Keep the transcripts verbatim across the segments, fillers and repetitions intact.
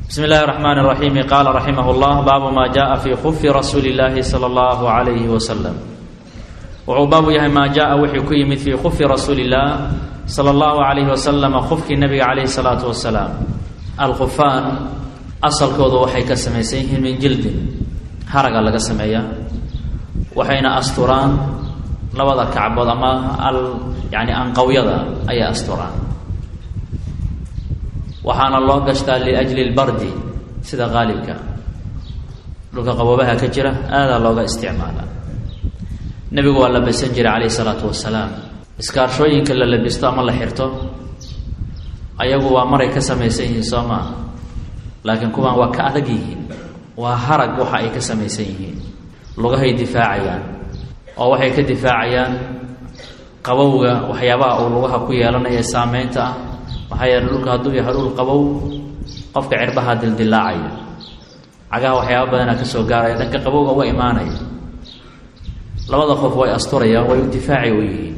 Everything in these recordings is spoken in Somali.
بسم الله الرحمن الرحيم. قال رحمه الله: باب ما جاء في خف رسول الله صلى الله عليه وسلم. wuxuu baabu yahay maa jaa wixii ku yimid fii khufi rasuuli illaah sala allahu calayhi wasalam, khufkii nabiga calayhi salaatu wasalaam. alkhufaan asalkoodu waxay ka samaysan yihiin min jildin, haraga laga sameeyaa, waxayna asturaan labada kacbood ama al yani anqawyada ayay asturaan, waxaana loo gashtaa liajli lbardi, sida qaalibka dhulka qaboobaha ka jira aadaa looga isticmaala. nebigu waa labisan jiray calayhi salaatu wasalaam. iskaarshooyinka la labisto ama la xirto ayagu waa maray ka samaysan yihiin soo maaha, laakiin kuwaan waa ka adag yihiin, waa harag waxa ay ka samaysan yihiin. lugahay difaacayaan oo waxay ka difaacayaan qabowga waxyaabaha uu lugaha ku yeelanaya saameynta ah. maxaa yeele dhulka hadduu yahay dhul qabow, qofka cirbaha dildilaacaya, cagaha waxyaaba badanaa ka soo gaaraya, dhanka qabowga uga imaanaya. labada qof way asturayaan, way u difaaci u yihiin.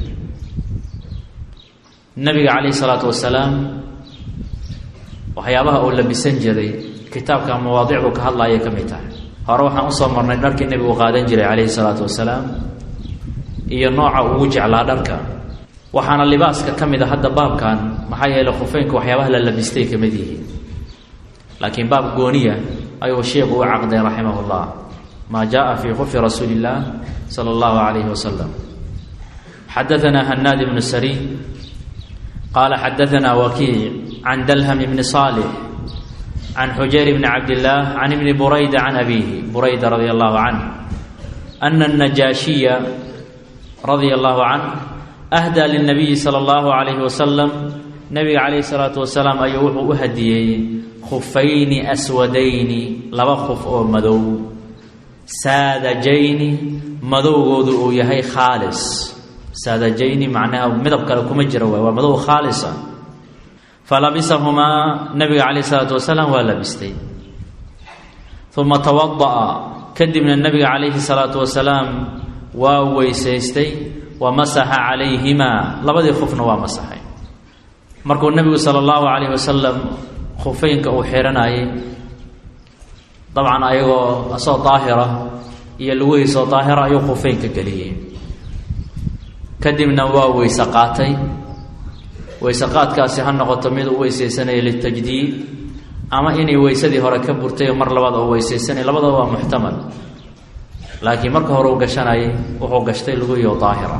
nabiga calayhi salaatu wasalaam waxyaabaha uu labisan jiray kitaabka mawaadicdu ka hadlaayay ka mid tahay. hore waxaan usoo marnay dharkii nebigu qaadan jiray calayhi salaatu wasalaam iyo nooca ugu jeclaa dharka, waxaana libaaska ka mid a hadda baabkan, maxaa yeelay khufeynka waxyaabaha la labistay ka mid yihiin. laakiin baab gooniya ayuu sheekhu u caqday raximahullah, maa jaa fii khufi rasuuli illaah sala allahu calayhi wasalam. xadaanaa hanaad ibnu sariy qaala xadaanaa wakiic can dalham ibni saalix can xujayr bni cabdillaah can ibni burayda can abiihi burayda radia allahu canh ana anajaashiya radia allahu canh ahdaa lilnabiyi sala allahu calayhi wasalam, nabiga calayhi salaatu wasalaam ayuu wuxuu u hadiyeeyey khufayni aswadayni, laba khuf oo madow, saadajayni madowgoodu uu yahay khaalis. saadajayni macnaha midab kale kuma jira waay, waa madow khaalisa. falabisahumaa nabiga calayhi salaatu wasalaam waa labistay. uma tawada'a, kadibna nabiga calayhi salaatu wasalaam waa weysaystay, wa masaxa calayhimaa, labadii khufna waa masaxay. markuu nabigu sala allahu calayhi wasalam khufeynka uu xiranayay, dabcan ayagoo asoo daahira iyo lugihiisoo daahira ayuu khufeynka geliyey. kadibna waa weyse qaatay. weyse qaadkaasi ha noqoto mid u weysaysanaya litajdiid, ama inay weysadii hore ka burtay oo mar labaad oo weysaysanaya, labadaba waa muxtamal. laakiin marka hore uu gashanayay wuxuu gashtay lugihiioo daahira.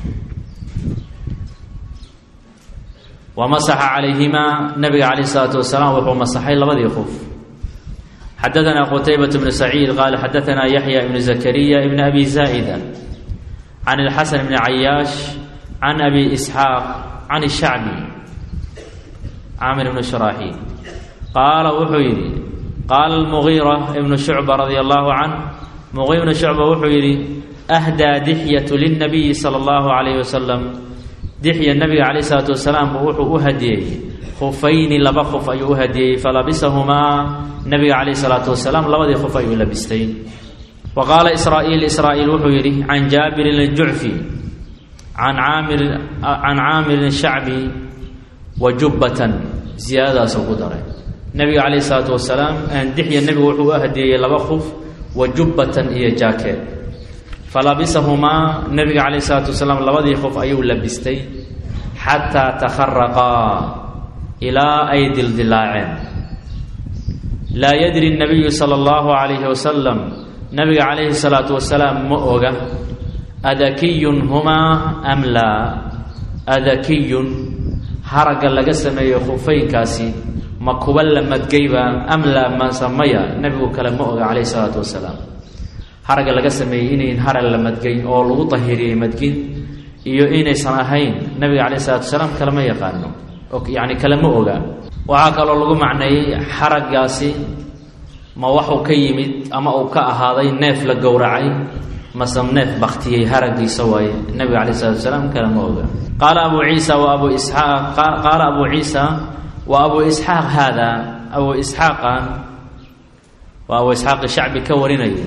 wa masaxa calayhimaa, nabiga calayhi salaatu wasalaam wuxuu masaxay labadii khuf. xadaanaa qutaybat bnu saciid qaala xadaanaa yaxya ibnu zakariya ibni abi zaa'ida can ilxasan bni cayaash can abi isxaaq can ishacbi caamir ibnu shuraaxiil qaala wuxuu yidhi qaala almugiira ibnu shucba radia allahu canh, mugiira ibnu shucba wuxuu yidhi ahdaa dixyatu lilnabiyi sala allahu calayhi wasalam, dixya nabiga calayhi salaatu wasalaam wuxuu u hadiyeeyey khufayni, laba khuf ayuu u hadiyeeyey. falabisahumaa, nabiga calayhi salaatu wasalaam labadii khuf ayuu labistay. wa qaala israa'iil israa'iil wuxuu yidhi can jaabirin aljucfi can caamir can caamirin shacbi wa jubbatan, ziyaadadaas ugu daray. nabiga calayhi salaatu wasalaam dixya nebigu wuxuu u hadiyeeyey laba khuf, wa jubbatan iyo jaakeed. falabisahumaa, nabiga calayhi salaatu wasalaam labadii khuf ayuu labistay, xataa takharaqaa, ilaa ay dildilaaceen. laa yadri nabiyu sala allahu calayhi wasalam, nabiga calayhi salaatu wasalaam ma oga adakiyun humaa am laa, adakiyun haragga laga sameeyo khufeynkaasi ma kuwa la madgayba, am laa masamaya, nabigu kale ma oga calayhi salaatu wasalaam. haragga laga sameeyey inayn harag la madgay oo lagu tahiriyey madgin, iyo inaysan ahayn, nabiga calayhi salaatu wasalaam kale ma yaqaano, yacni kale ma oga. waxaa kaloo lagu macneeyey haraggaasi ma waxuu ka yimid ama uu ka ahaaday neef la gowracay, mase neef baktiyey haraggiisa waaye, nabiga calayhi salatu wasalaam kale ma oga. qaala abu ciisa wa abu isxaaq qaala abu ciisa wa abu isxaaq haada, abu isxaaqa waa abu isxaaq shacbi ka warinayay,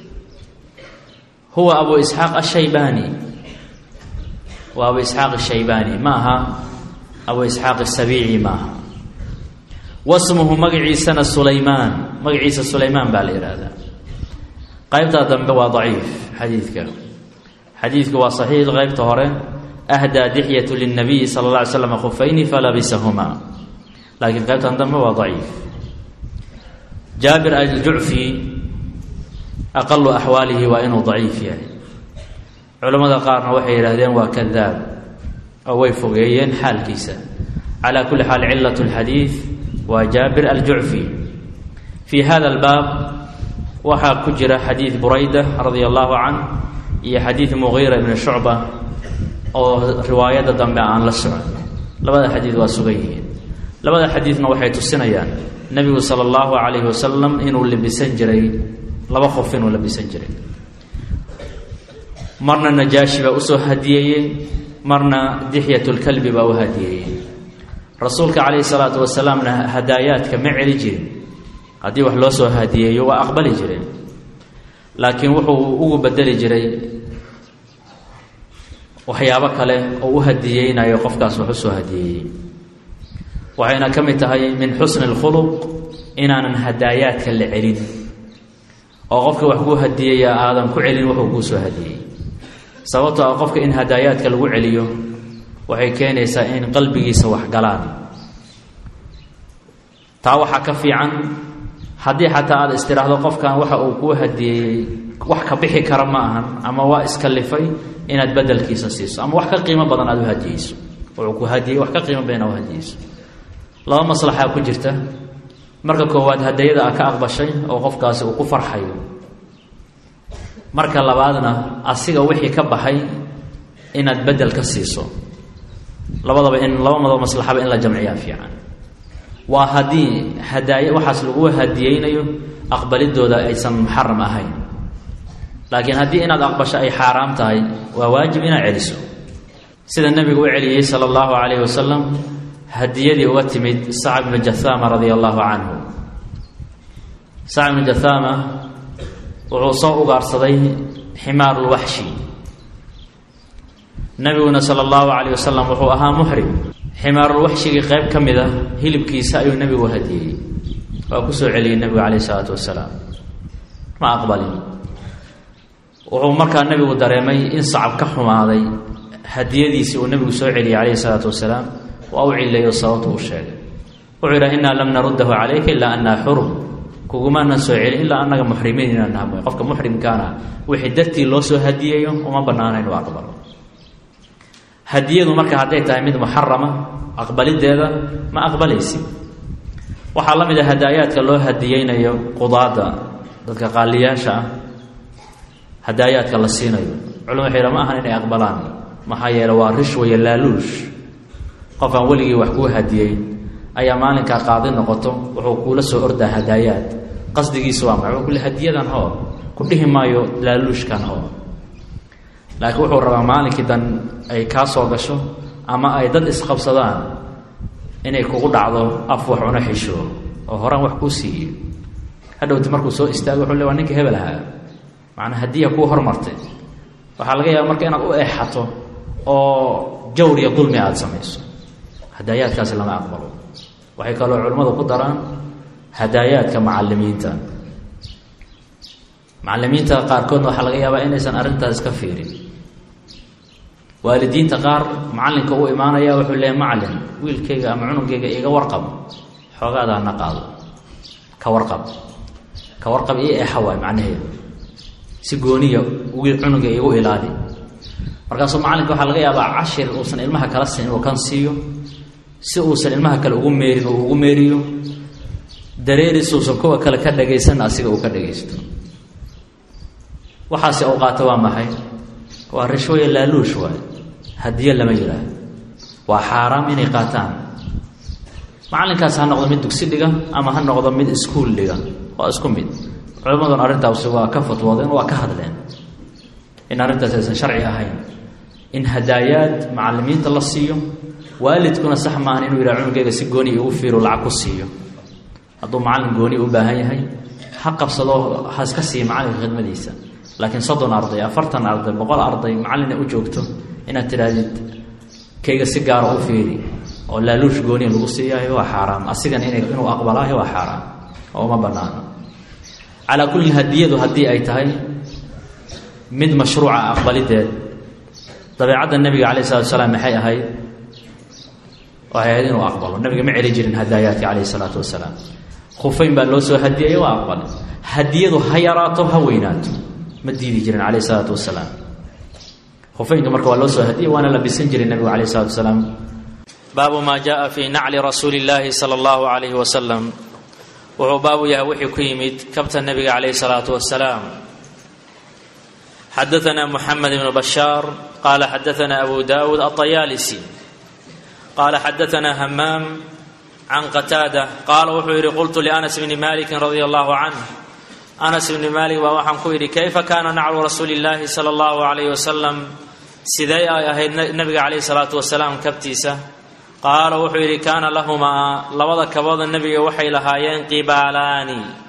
huwa abu isxaaq ashaybaani, waa abu isxaaq ashaybaani, ma aha abu isxaaq asabiici, maaha. wasmuhu magaciisana sulaymaan magaciisa sulaymaan baa la yidhaahdaa qaybtaa dambe waa daciif xadiidka xadiidku waa saxiix qaybta hore ahdaa dixyatu lilnabiyi sala alla alay slam khufayni falabisahumaa laakiin qaybtan dambe waa daciif jaabir aljucfi aqalu axwaalihi waa inuu daciif yahay culamada qaarna waxay yidhahdeen waa kadaab oo way fogeeyeen xaalkiisa calaa kulli xaal cilat lxadiid waa jaabir aljucfi fii hada albaab waxaa ku jira xadiid burayda radia allahu canh iyo xadiid mugiira ibni shucba oo riwaayadda dambe aan la socon labada xadiid waa sugan yihiin labada xadiidna waxay tusinayaan nebigu sala allahu calayhi wasalam inuu labisan jiray laba qof inuu labisan jiray marna najaashi baa usoo hadiyeeyey marna dixyat lkalbi baa u hadiyeeyey rasuulka calayhi salaatu wasalaamna hadaayaadka ma celi jirin haddii wax loo soo hadiyeeyo waa aqbali jireen laakiin wuxuu ugu bedeli jiray waxyaabo kale oo u hadiyeynayo qofkaas wax usoo hadiyeeyey waxayna ka mid tahay min xusni اlkhuluq inaanan hadaayaadka la celin oo qofka wax kuu hadiyeeya aadan ku celin wuxuu kuu soo hadiyey sababtoo ah qofka in hadaayaadka lagu celiyo waxay keenaysaa in qalbigiisa wax galaan taa waxaa ka fiican haddii xataa aada istiraahdo qofkan waxa uu kuu hadiyeeyey wax ka bixi kara ma ahan ama waa iskalifay inaad bedelkiisa siiso ama wax ka qiimo badan aada u hadiyeyso wuxuu ku hadiyey wax ka qiimo badan aad u hadiyeyso laba maslaxaa ku jirta marka koowaad hadayada a ka aqbashay oo qofkaasi uu ku farxayo marka labaadna asiga wixii ka baxay inaad bedel ka siiso labadaba in laba madoo maslaxaba in la jamciyaa fiican waa haddii hadaaye waxaas lagu hadiyeynayo aqbalidooda aysan muxaram ahayn laakiin haddii inaad aqbasho ay xaaraam tahay waa waajib inaad celiso sida nebigu u celiyey sala allahu calayhi wasalam hadiyadii uga timid sacd bnu jahaama radia allahu canhu sacd bnu jahaama wuxuu soo ugaarsaday ximaarulwaxshi nebiguna sala allahu calayh wasalam wuxuu ahaa muxrim ximaarulwaxshigii qayb ka mid a hilibkiisa ayuu nebigu hadiyey waa ku soo celiyey nebigu calayh isalaatu wasalaam ma aqbalin wuxuu markaa nebigu dareemay in sacab ka xumaaday hadiyadiisii uu nebigu soo celiyey calayhi isalaatu wasalaam waa u cileeyo sababtu u sheegay wuxuu yidhaha innaa lam naruddahu calayka ilaa annaa xurum kugumaanan soo celin ilaa annaga muxrimiin inaan nahay qofka muxrimkaana wixii dartii loo soo hadiyeeyo uma bannaana inuu aqbalo hadiyadu marka hadday tahay mid muxarama aqbalideeda ma aqbalaysi waxaa la mid a hadaayaadka loo hadiyeynayo qudaada dadka qaaliyaasha ah hadaayaadka la siinayo culum waxay ma ahan inay aqbalaan maxaa yeele waa rish waya laaluush qof aan weligii wax kuu hadiyey ayaa maalinkaa qaadi noqoto wuxuu kuula soo ordaa hadaayaad qasdigiisa waa maxay kule hadiyadan hoo ku dhihi maayo laaluushkan hoo laakiin wuxuu rabaa maalinkii dan ay kaa soo gasho ama ay dad isqabsadaan inay kugu dhacdo af wax una xisho oo horaan wax kuu siiyo hadhowti markuu soo istaago wuxuu le waa ninka hebel ahaa macnaa hadiya kuu hormartay waxaa laga yaaba marka inaad u eexato oo jawr iyo dulmi aada samayso hadaayaadkaasi lama aqbalo waxay kaloo culimmadu ku daraan hadaayaadka macalimiinta macalimiinta qaarkoodna waxaa laga yaabaa inaysan arrintaas iska fiirin waalidiinta qaar macalinka u imaanaya wuxuu leeyahy macalin wiilkayga ama cunugayga iga warqab xoogaada hana qaado ka warqab ka warqab io eexa waay macnaheedu si gooniya wiil cunuga igu ilaali markaasuu macalinka waxaa laga yaabaa cashir uusan ilmaha kala siin uu kan siiyo si uusan ilmaha kale ugu meerin uu ugu meeriyo dareeris uusan kuwa kale ka dhagaysan asiga uu ka dhagaysto waxaasi u qaato waa maxay waa rishwaya laaluush waay hadiye lama yidhaah waa xaaraam inay qaataan macalinkaas ha noqdo mid dugsi dhiga ama ha noqdo mid iskuul dhiga waa isku mid culimmaduna arrintaasi waa ka fatwoodeen waa ka hadleen in arrintaas aysan sharci ahayn in hadaayaad macalimiinta la siiyo waalidkuna sax maahan inuu yidhaha cunugeyga si gooni igu fiiro lacag ku siiyo hadduu macallin gooni u baahan yahay ha qabsado ha iska siiya macalinka khidmadiisa laakiin soddon arday afartan arday boqol arday macallina u joogto inaad tidhaahdid kayga si gaara u fiiri oo laaluush gooni lagu siiyahay waa xaraam asigan inuu aqbalaahay waa xaraam oo ma banaano ala kulli hadiyadu hadii ay tahay mid mashruuca aqbalideed dabeecada nabiga kaleey salaatu wasalaam maxay ahayd waxay inuu aqbalo nabiga ma celi jirin hadaayati kaleey salaatu wasalaam khufeyn baa loo soo hadiyay waa aqbal hadiyadu hayaraato ha weynaato ma diidi jirin kaleey salaatu wasalaam khufeynka marka waa loo soo hadiyay waana la bisan jiray nabiga kaleey salaatu wasalaam baabu ma jaa fi na'li rasuulillahi sallallahu alayhi wasallam wuxuu baabu yahay wixii ku yimid kabta nabiga kaleey salaatu wasalaam حدثنا محمد بن بشار قال حدثنا أبو داود الطيالسي قال حدثنا همام عن قتادة قال وحيري قلت لأنس بن مالك رضي الله عنه أنس بن مالك ووحن قيري كيف كان نعل رسول الله صلى الله عليه وسلم سيدي أهي النبي عليه الصلاة والسلام كبتيسة قال وحيري كان لهما لوضع كبوض النبي وحي لها ينقبالان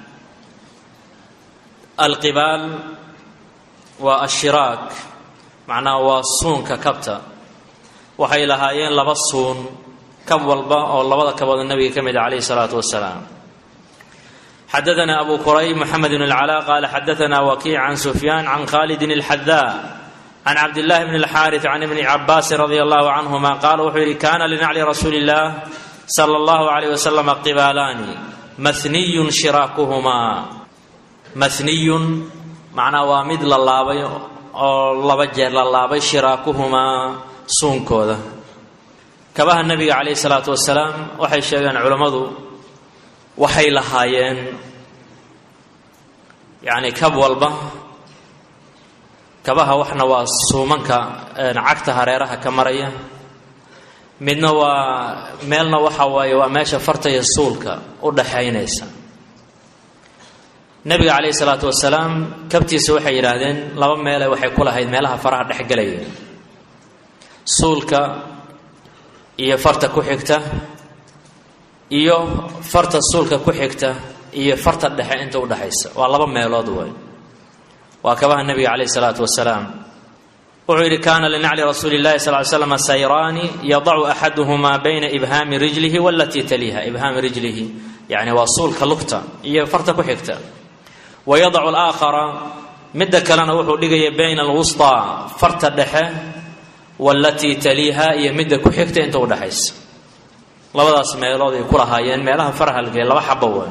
القبال والشراك معناه وصون ككبته وحي لهايين لبصون كم والبا او لبدا كبد النبي كمد عليه الصلاه والسلام حدثنا ابو كريم محمد بن العلاء قال حدثنا وكيع عن سفيان عن خالد الحذاء عن عبد الله بن الحارث عن ابن عباس رضي الله عنهما قال وحي كان لنعل رسول الله صلى الله عليه وسلم قبالان مثني شراكهما مثني معناه وامد للابي او لبا جير للابي شراكهما suunkooda kabaha nabiga kaleey salaatu wasalaam waxay sheegaan culimadu waxay lahaayeen yaani kab walba kabaha waxna waa suumanka cagta hareeraha ka maraya midna waa meelna waxa waaye waa meesha farta iyo suulka u dhaxaynaysa nabiga kaleey salaatu wasalaam kabtiisa waxay yiraahdeen laba meel ay waxay ku lahayd meelaha faraha dhex galaya suulka iyo farta ku xigta iyo farta suulka ku xigta iyo farta dhexe inta u dhaxaysa waa laba meelood way waa kabaha nabiga kaleey salaatu wasalaam wuxuu yiri kaana lina'li rasuulillahi sallallahu alayhi wasallam sayrani yad'u ahaduhuma bayna ibhami rijlihi wallati taliha ibhami rijlihi yani waa suulka lugta iyo farta ku xigta ويضع الآخر مد كلنا wuxuu dhigay bayna alwusta farta dhexe والتي تليها يمد ku xigta inta u dhaxaysa labadaas meelood ay ku lahaayeen meelaha faraha laga laba xabo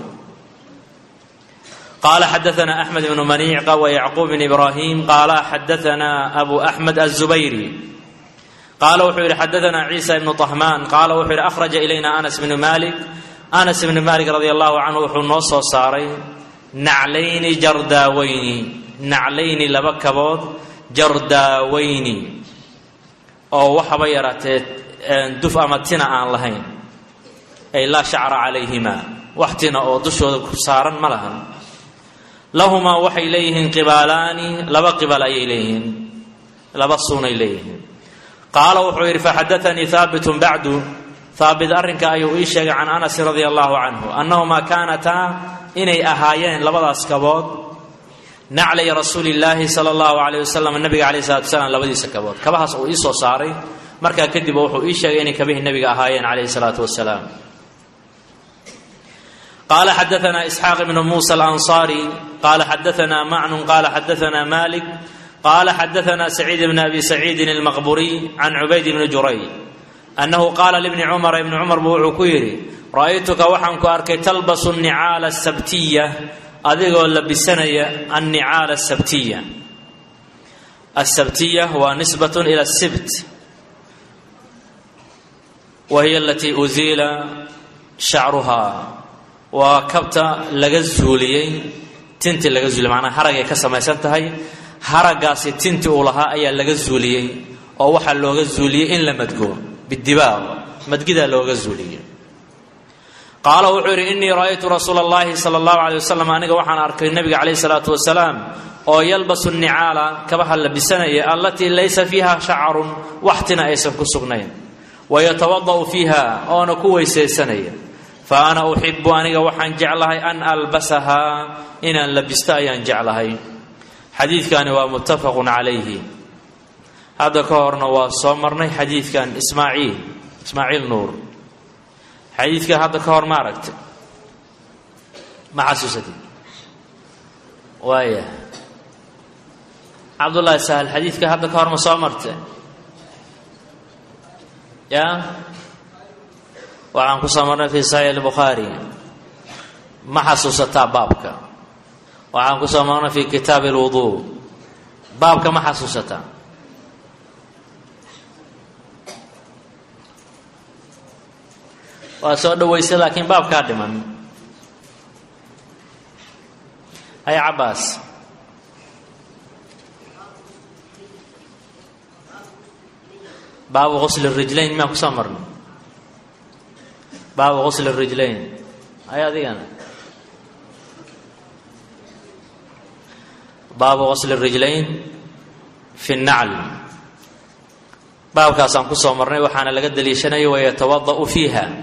قال حدثنا أحمد بن منيع ويعقوب بن إبراهيم قال حدثنا أبو أحمد الزبيري قال وحير حدثنا عيسى بن طهمان قال وحير أخرج إلينا أنس بن مالك أنس بن مالك رضي الله عنه وحو نوصو صاري نعلين جرداوين نعلين لبكبود جرداوين oo waxba yaraatee duf ama tina aan lahayn ay la shacra calayhima waxtina oo dushooda ku saaran ma lahan lahuma waxay leeyihiin qibalaani laba qibal ay leeyihiin laba suunay leeyihiin qaala wuxuu yiri faxadathani thabit ba'du thabit arrinka ayuu ii sheegay can Anas radiyallahu anhu annahuma kanata inay ahaayeen labadaas kabood نعلي رسول الله صلى الله عليه وسلم النبي عليه الصلاه والسلام labadiisa kabood kabahaas oo ii soo saaray marka kadib wuxuu ii sheegay inay kabihi nabiga ahaayeen عليه الصلاه والسلام قال حدثنا اسحاق بن موسى الانصاري قال حدثنا معن قال حدثنا مالك قال حدثنا سعيد بن ابي سعيد المقبوري عن عبيد بن جريج انه قال لابن عمر ابن عمر بو كيري رايتك وحن كاركي تلبس النعال السبتيه adigoo labisanaya an-ni'aal as-sabtiyya as-sabtiyya huwa nisbatun ila as-sibt wa hiya allati uzila sha'ruha wa kabta laga zuuliyay tinti laga zuuliyay macna harag ay ka samaysan tahay haragaasi tinti uu lahaa ayaa laga zuuliyay oo waxa looga zuuliyay in la madgo bidibaaq madgida looga zuuliyay قال وحير إني رأيت رسول الله صلى الله عليه وسلم أنك وحنا أركي النبي عليه الصلاة والسلام أو يلبس النعال كبها لبسنة التي ليس فيها شعر وحتنا أيسا كسغنين ويتوضأ فيها أو نكوي سيسنية فأنا أحب أنك وحن جعلها أن ألبسها إن لبستا أن جعلها حديث كان ومتفق عليه هذا كورنا وصمرنا حديث كان إسماعيل إسماعيل نور حديثك هذا كهر ماركت مع حسوستي وايه عبد الله سهل حديثك هذا كهر مصامرته يا وعن قصامرنا في صحيح البخاري ما حسوستا بابك وعن قصامرنا في كتاب الوضوء بابك ما حسوستا وسو دويسه لكن باب كادمان اي عباس باب غسل الرجلين ما قصامرنا باب غسل الرجلين اي هذه انا باب غسل الرجلين في النعل باب كاسان قصامرنا وحنا لقى دليشناي ويتوضأ فيها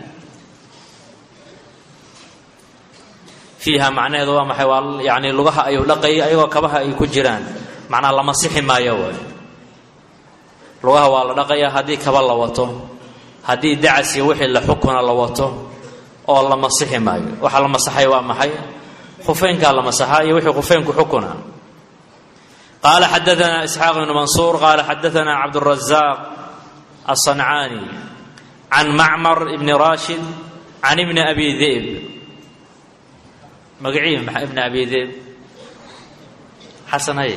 فيها معناه ذو ما حوال يعني لغها أيو لقي أيو كبها أي كجيران معناه لما صحي ما يوال لغها ولا لقي هذه كبل لوته هذه دعس يوحي لحكمنا لوته أو لما صحي ما يو وحلا لما صحي وما حي خفين قال لما صحي يوحي خفين كحكمنا قال حدثنا إسحاق بن منصور قال حدثنا عبد الرزاق الصنعاني عن معمر بن راشد عن ابن أبي ذئب مقعيم ابن أبي ذئب حسن هي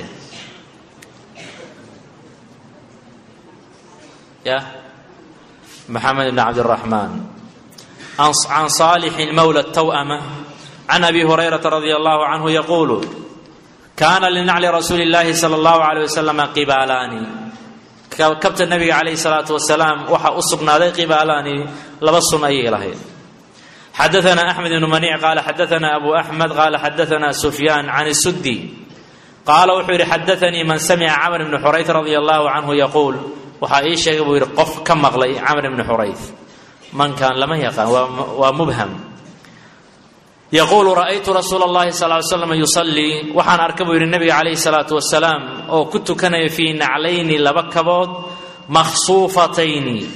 يا محمد بن عبد الرحمن عن صالح المولى التوأمة عن أبي هريرة رضي الله عنه يقول كان لنعل رسول الله صلى الله عليه وسلم قبالان كبت النبي عليه الصلاة والسلام وحا أصبنا ذي قبالان لبصنا أي لهي حدثنا أحمد بن منيع قال حدثنا أبو أحمد قال حدثنا سفيان عن السدي قال وحير حدثني من سمع عمرو بن حريث رضي الله عنه يقول وحايش يقول قف كم مغلي عمرو بن حريث من كان لم يقع ومبهم يقول رأيت رسول الله صلى الله عليه وسلم يصلي وحان أركبه النبي عليه الصلاة والسلام أو كنت كان في نعلين لبكبود مخصوفتين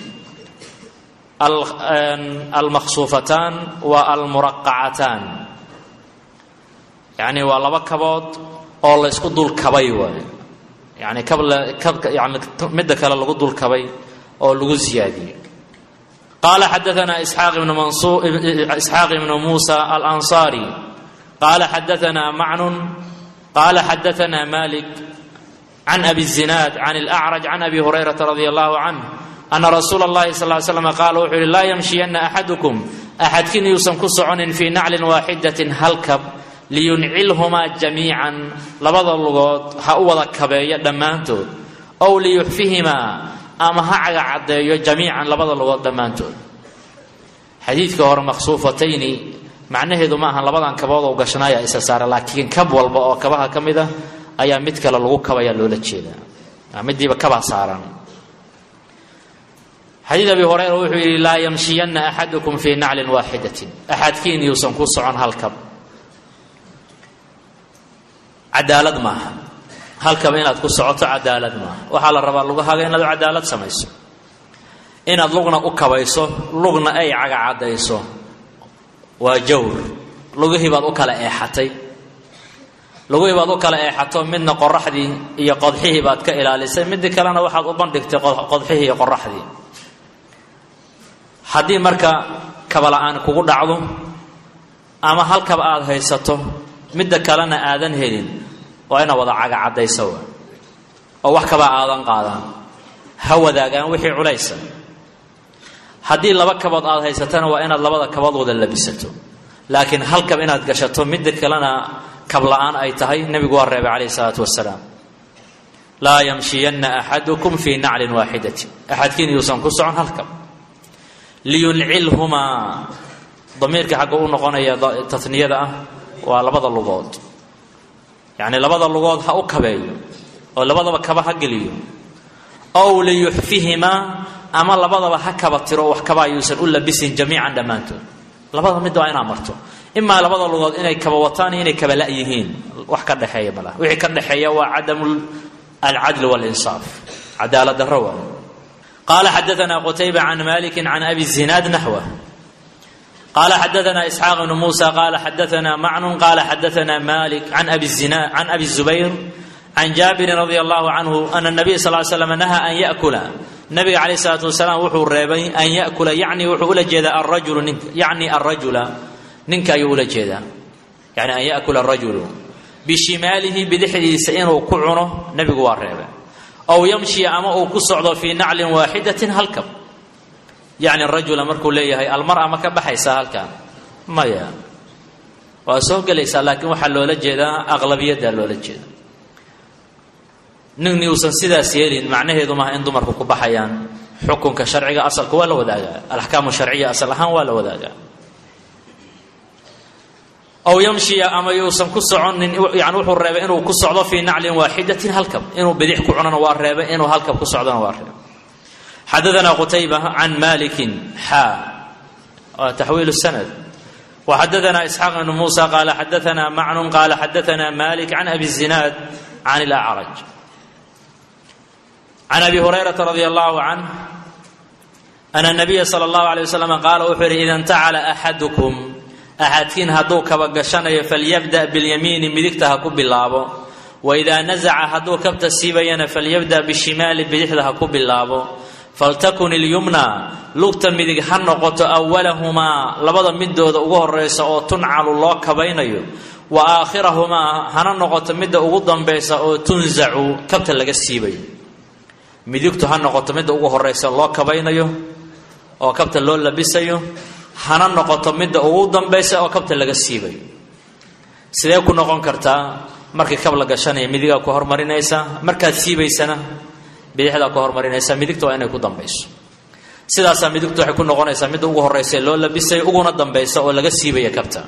المخصوفتان والمرقعتان يعني ولبكبود أو يسكت دول كبي يعني قبل يعني مدة كلا لقوا دول كبي أو لقوا زيادة قال حدثنا إسحاق بن منصور إسحاق بن موسى الأنصاري قال حدثنا معن قال حدثنا مالك عن أبي الزناد عن الأعرج عن أبي هريرة رضي الله عنه أن رسول الله صلى الله عليه وسلم قال لا يمشين أحدكم أحد كن يوسم كسعن في نعل واحدة هلكب لينعلهما جميعا لبض اللغات هؤلاء كبايا دمانتو أو ليحفهما أما هعجع عديو جميعا لبض اللغات دمانتو حديث كهر مخصوفتين معناه ذو معها لبضان كباض وقشنايا إساسار لكن كب والبقى كبها كمذا أيا متك للغو كبايا لولا تشيدا مدي بكبها صارا حديث أبي هريرة لا يمشين أحدكم في نعل واحدة أحد كين يوسم كسعن هالكب عدالة ما هالكب إن تكسعت عدالة ما وحال الربا لغها إن عدالة سميسو إن لغنا أكبيسو لغنا أي عقا عديسو وجور لغه بعد أكلا إيحتي لغه بعد أكلا إيحتو من قرحدي يقضحيه بعد كإلى لسان من ذكرنا واحد أبندك قضحيه يقرحدي haddii marka kabala'aan kugu dhacdo ama halkab aad haysato midda kalena aadan helin waa ina wada caga cadayso oo wax kaba aadan qaadan ha wadaagaan wixii culaysa haddii laba kabood aad haysatana waa inaad labada kabood wada labisato laakiin halkab inaad gashato midda kalena kabla'aan ay tahay nabigu waa reebay calayhi salaatu wassalaam laa yamshiyanna axadukum fii naclin waaxidatin axadkiin yuusan ku socon halkab لينعلهما ضميرك حقه نقونيا تثنيه ده ولبد اللغات يعني لبد اللغات ها كباي او لبدaba kaba hagaliyo او ليحفهما اما لبدaba hakaba tiro wax kaba yuusan u labisin jamiican dhamaanto labada mid waa ina marto imma labada lugood inay kaba wataan inay kaba la yihiin wax ka dhaxeeya bala wixii ka dhaxeeya waa cadamul al-adl wal-insaf cadaalad rawa قال حدثنا قتيبة عن مالك عن أبي الزناد نحوه قال حدثنا إسحاق بن موسى قال حدثنا معن قال حدثنا مالك عن أبي الزنا عن أبي الزبير عن جابر رضي الله عنه أن النبي صلى الله عليه وسلم نهى أن يأكل النبي عليه الصلاة والسلام وحو الريبي أن يأكل يعني وحو لجد الرجل يعني الرجل ننك يقول جدا يعني أن يأكل الرجل بشماله بدحدي سئنه كعنه نبي الريبي أو يمشي أمامه كسعد في نعل واحدة هلكب يعني الرجل مركو ليه المرأة ما كبحيسا هلكا ما يا وسوق ليس لكن وحل لولا جيدا أغلبية لولا جيدا نغني وسن سداس يلين معناheedu ma in dumarku ku baxayaan xukunka sharciga asalku waa la wadaaga alahkaamu sharciya asal ahaan waa la wadaaga aw yamshi ama yusan ku soconin yani wuxuu reebay inuu ku socdo fi naclin waahidatin halkab inuu bidix ku cunana waa reebay inuu halkab ku socdana waa reebay حدثنا قتيبة عن مالك حا تحويل السند وحدثنا إسحاق بن موسى قال حدثنا معن قال حدثنا مالك عن أبي الزناد عن الأعرج عن أبي هريرة رضي الله عنه أن النبي صلى الله عليه وسلم قال أحر إذا انتعل أحدكم أحدكين هدوك بقشان فليبدأ باليمين مدكتها كب اللابو وإذا نزع هدوك بتسيبين فليبدأ بالشمال بدحدها كب اللابو فلتكن اليمنى لغتا مدق حنقط أولهما لبدا مدود ugu horeysa oo tuncalu loo kabaynayo wa aakhirahuma hana noqoto midda ugu dambaysa oo tunzacu kabta laga siibayo midigtu hana noqoto midda ugu horeysa loo kabaynayo oo kabta loo labisayo hana noqoto midda ugu dambaysa oo kabta laga siibayo sidee ku noqon kartaa markii kab la gashanay midiga ku hormarinaysa markaad siibaysana bidixda ku hormarinaysa midigtu waa inay ku dambayso sidaas midigtu waxay ku noqonaysaa mid ugu horeysa loo labisay uguna dambaysa oo laga siibaya kabta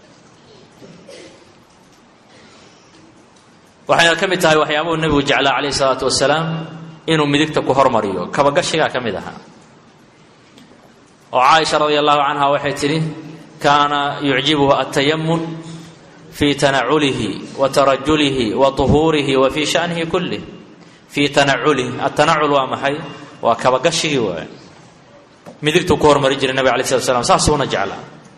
waxay ka mid tahay waxyaabaha nabigu jacala kaleey salaatu wasalaam inuu midigta ku hormariyo kaba gashiga ka mid aha oo Aisha radhiyallahu anha waxay tiri kana yu'jibuhu at-tayammun fi tana'ulihi wa tarajjulihi wa tuhurihi wa fi sha'nihi kullihi في تنعله التنعل ومحي وكبغشي و مدكتو كور مرجل النبي عليه الصلاه والسلام ساسونا جعله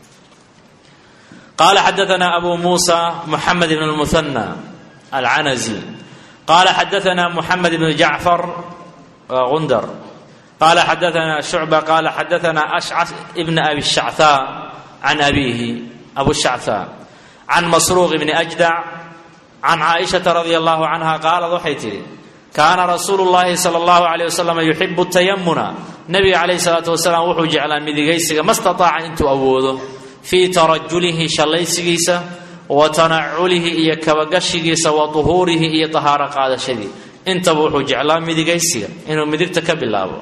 قال حدثنا ابو موسى محمد بن المثنى العنزي قال حدثنا محمد بن جعفر غندر قال حدثنا شعبة قال حدثنا أشعث ابن أبي الشعثاء عن أبيه أبو الشعثاء عن مسروق بن أجدع عن عائشة رضي الله عنها قال ضحيتي كان رسول الله صلى الله عليه وسلم يحب التيمم نبي عليه الصلاة والسلام وحو جعل مدغيسغا ما استطاع انتو أووده في ترجله شليسغيسا وتنعله إيا كبغشغيسا وطهوره إيا طهارة قادشدي انت وحو جعل مدغيسغا انو مدغتك بالله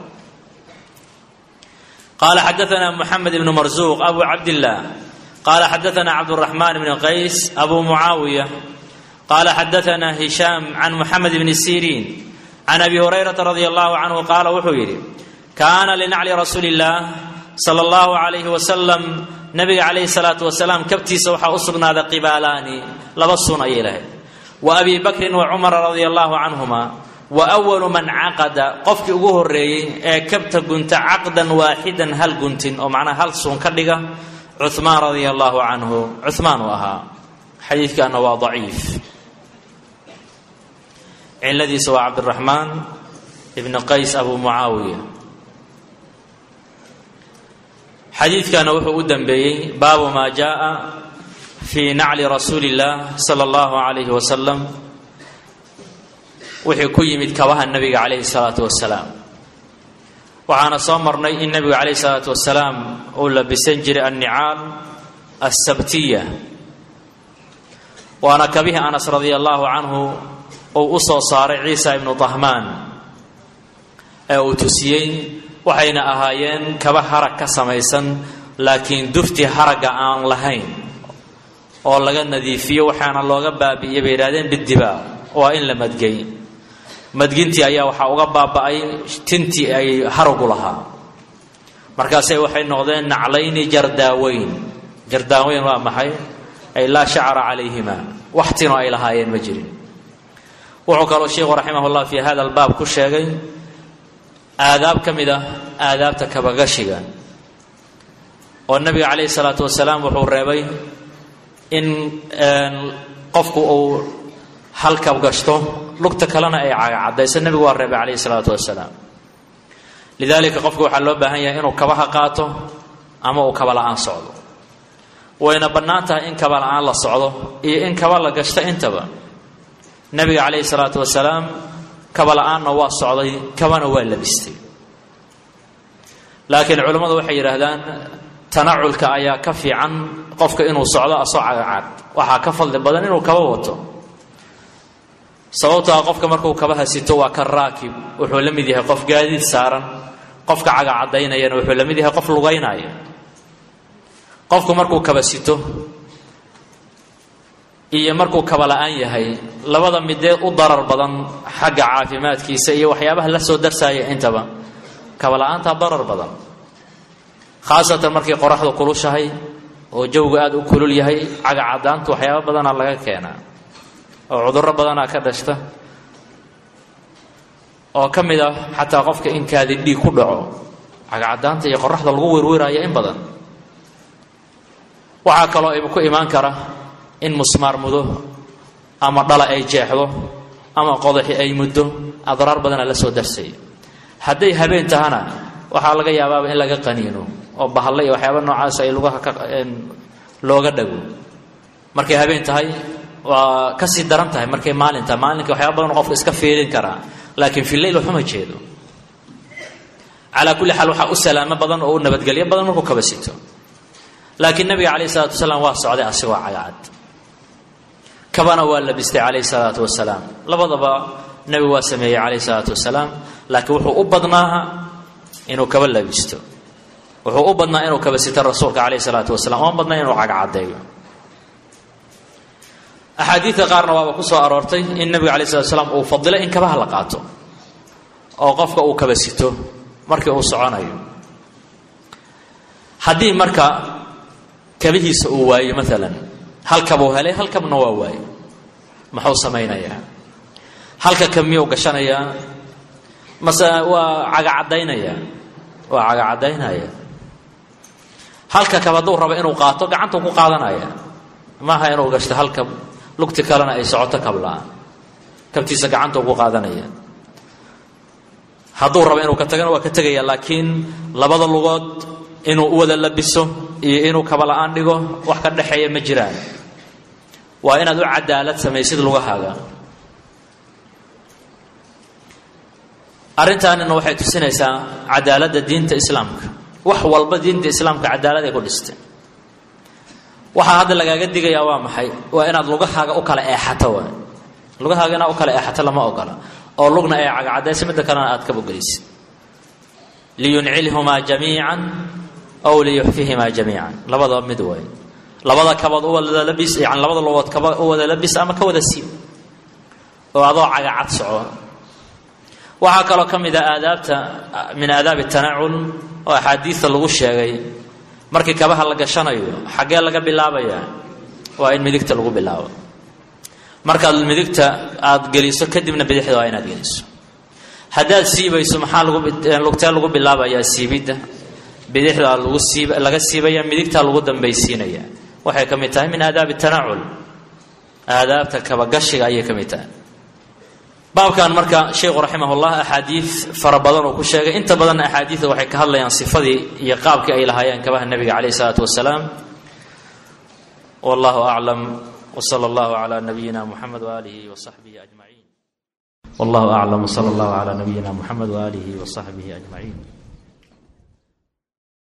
قال حدثنا محمد بن مرزوق أبو عبد الله قال حدثنا عبد الرحمن بن قيس أبو معاوية قال حدثنا هشام عن محمد بن سيرين عن أبي هريرة رضي الله عنه قال وحويري كان لنعل رسول الله صلى الله عليه وسلم نبي عليه الصلاة والسلام كبتي سوحا أصرنا ذا قبالاني لبصنا إليه وأبي بكر وعمر رضي الله عنهما وأول من عقد قفك أقوه الرئي كبت قنت عقدا واحدا هل قنت أو معنى هل صون كردقة عثمان رضي الله عنه عثمان وها حديث كان ضعيف الذي سوى عبد الرحمن ابن قيس أبو معاوية حديث كان وحو قدام بي باب ما جاء في نعل رسول الله صلى الله عليه وسلم وحي كيمد كوها النبي عليه الصلاة والسلام وعانا صامرني النبي عليه الصلاة والسلام أولا بسنجر النعال السبتية وأنا كبه أنس رضي الله عنه أو أصو صار عيسى بن طهمان أو تسيين وحين أهايين كبه حركة سميسا لكن دفتي حركة آن لهين والله النذيفية وحين الله قبا بيبيرادين بالدباء وإن لم تجين مدجنتي أيها وحوقبا بأي تنتي أي حرق لها مركزي وحين نقضين نعلين جرداوين جرداوين وامحي أي لا شعر عليهما واحتنوا إلى هاي المجرين وعقل الشيخ رحمه الله في هذا الباب كل شيء آداب كمدة آداب تكبغشيغا oo nabiga calayhi salaatu wasalaam wuxuu reebay in qofku uu halkab gashto lugta kalena ay cadayso nabigu waa reebay calayhi salaatu wasalaam lidaalika qofku waxaa loo baahan yahay inuu kabaha qaato ama uu kaba la'aan socdo wayna bannaan tahay in kaba la'aan la socdo iyo in kaba la gashto intaba nabiga calayhi salaatu wasalaam kaba la'aanna waa socday kabana waa labistay laakiin culimmadu waxay yidhaahdaan tanaculka ayaa ka fiican qofka inuu socdo asoo cagacad waxaa ka fadli badan inuu kaba wato sababtoo ah qofka markuu kabaha sito waa ka raakib wuxuu la mid yahay qof gaadiid saaran qofka cagacadaynayana wuxuu la mid yahay qof lugaynaya qofku markuu kaba sito iyo markuu kaba la'aan yahay labada midee u darar badan xagga caafimaadkiisa iyo waxyaabaha la soo darsaaya intaba kaba la'aanta darar badan khaasatan markay qoraxdu kulushahay oo jawga aad u kulul yahay cagacadaantu waxyaabo badanaa laga keenaa oo cudurro badanaa ka dhashta oo ka mid ah xataa qofka in kaadi dhiig ku dhaco cagacadaanta iyo qoraxda lagu werweraayo in badan waxaa kaloo ku imaan kara in musmaar mudo ama dhala ay jeexdo ama qodaxi ay muddo adraar badana la soo darsay hadday habeen tahana waxaa laga yaabaaba in laga qaniino oo bahalle iyo waxyaaba noocaas ay lugaha ka looga dhago markay habeen tahay waa ka sii daran tahay markay maalin tahay maalinka waxyaaba badan qofka iska fiirin karaa laakiin fi leyl waxuma jeedo calaa kulli xaal waxaa u salaamo badan oo u nabadgelyo badan markuu kaba sito laakiin nabiga calayhi salaatu wasalaam waa socday asigoo cagacad kabana waa labistay calayhi salaatu wasalaam labadaba nabigu waa sameeyey calayhi salaatu wasalaam laakiin wuxuu u badnaaha inuu kaba labisto wuxuu u badnaa inuu kaba sito rasuulka calayhi salaatu wasalaam oon badnaa inuu cagacaddeeyo axaadiidta qaarna waaba ku soo aroortay in nabiga calayhi salatu wasalaam uu fadilay in kabaha la qaato oo qofka uu kaba sito markii uu soconayo haddii marka kabihiisa uu waayo maalan hal kab uu helay hal kabna waa waayo muxuu samaynayaa halka kab miyuu gashanayaa mase waa cagacadaynayaa waa cagacadaynaya halka kab hadduu rabo inuu qaato gacantuu ku qaadanaya maaha inuu gashto hal kab lugti kalena ay socoto kabla-aan kabtiisa gacantuu ku qaadanaya hadduu rabo inuu ka tagana waa ka tegaya laakiin labada lugood inuu u wada labiso iyo inuu kaba la'aan dhigo wax ka dhexeeya ma jiraan waa inaad u cadaalad samaysid lugahaaga arrintaanina waxay tusinaysaa cadaaladda diinta islaamka wax walba diinta islaamka cadaalad ay ku dhistay waxaa hadda lagaaga digayaa waa maxay waa inaad lugahaaga u kala eexato waay lugahaaga inaad u kala eexato lama ogola oo lugna ay cagacadaysa midda kalena aad ka bogelisid liyuncilhumaa jamiican aw liyuxfihimaa jamiican labadaba mid waay labada kabood u wada labis yani labada lugood kaba u wada labis ama ka wada siib oo adoo cagacad soco waxaa kaloo ka mid a aadaabta min aadaabi tanacul oo axaadiista lagu sheegay markii kabaha la gashanayo xaggee laga bilaabayaa waa in midigta lagu bilaabo markaad midigta aad geliso kadibna bidixda waa inaad geliso haddaad siibayso maxaa lagu lugtee lagu bilaabayaa siibidda bidixdaa lagu siib laga siibaya midigtaa lagu dambaysiinaya waxay ka mid tahay min aadaabi tanacul aadaabta kabagashiga ayay ka mid tahay baabkan marka sheekhu raximahullah axaadiid fara badan uu ku sheegay inta badanna axaadiidda waxay ka hadlayaan sifadii iyo qaabkii ay lahaayeen kabaha nabiga calayhi salaatu wasalaam wallahu aclam wsala allahu calaa nabiyina muxamed waaalihi wasaxbihi ajmaciin wallahu aclam wsala allahu calaa nabiyina muxamed waaalihi wasaxbihi ajmaciin